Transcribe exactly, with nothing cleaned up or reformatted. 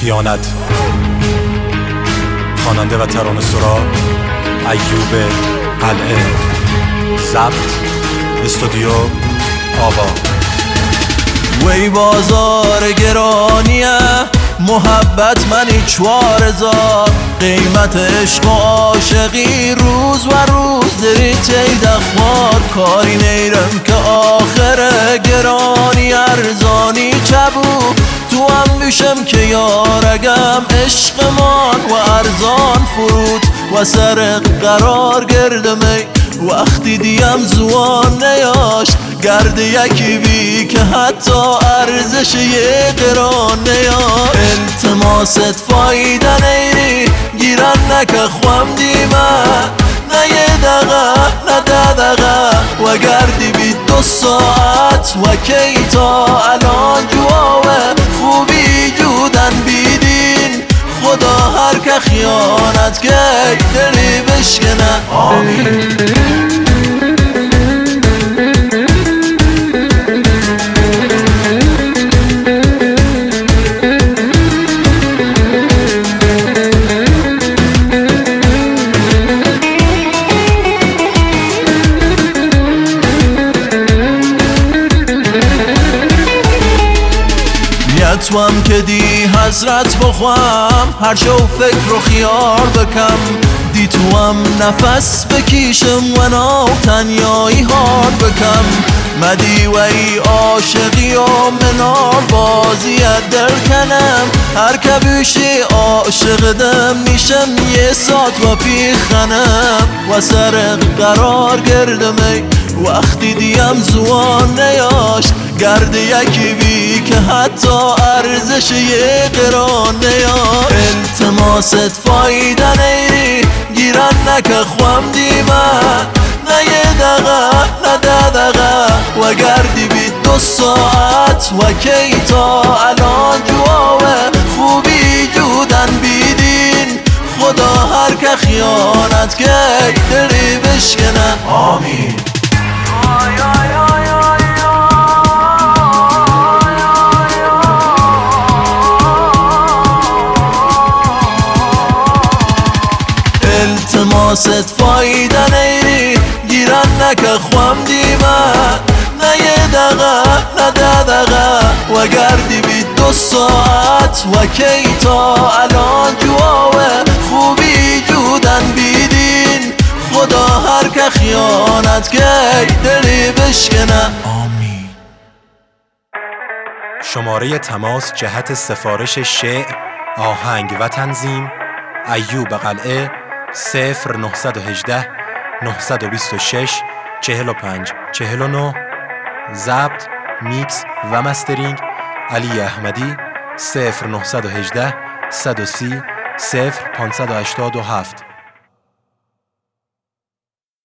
خیانت. خواننده و ترانه سرا ایوب قلعه. ضبط استودیو آوا. وی بازار گرانیه محبت منی چوار هزار، قیمت عشق و عاشقی روز و روز دری تید اخبار. کاری نیرم که آخر گرانی ارزانی چبو تو هم بیشم که یارگم عشق من و ارزان فرود و سر قرار گردمی وقتی دیم زوان نیاشت گرد یکی بی که حتی ارزش یه قران نیاشت. التماست فایده نیری گیرن نکه خوام دیمه نه یه دقه نه ده دقه و گردی بی دو ساعت و کی تا الان جواوه خوبی جودن بیدین خدا هر که خیانت که دلی بشکنه. آمین. تو هم که دی حضرت بخوام هر شو فکر و خیال بکم دی تو هم نفس بکیشم و ناو تنیایی حال بکم مدی و ای عاشقی و منار بازی دل کنم هر که بیشی عاشق دم میشم یه سات و پیخنم و سر قرار گردمی وقتی دیم زوان نیاشت گرد یکی بی که حتی ارزش یه قران نیاشت. التماست فایده نیری گیرن نکه خوام دیمه نه یه دقه نه ده دقه و گردی بی دو ساعت و کی تا الان جواوه خوبی جودن بیدین خدا هر که خیانت که دلی بشکنه. آمین. التماست فایده نیری گیرن نکه خوام دیمه نه یه دقه نه ده دقه و گردی بی دو ساعت و کی تا الان جواوه خوبی جودن بیدین خدا هر که خیانت که دلی بشکنه. آمین. شماره تماس جهت سفارش شعر، آهنگ و تنظیم ایوب قلعه صفر نهصد و هجده نهصد و بیست و شش چهل و پنج چهل و نه. ضبط میکس و مسترینگ علی احمدی صفر نهصد و هجده صد و سی صفر پانصد و هشتاد و هفت.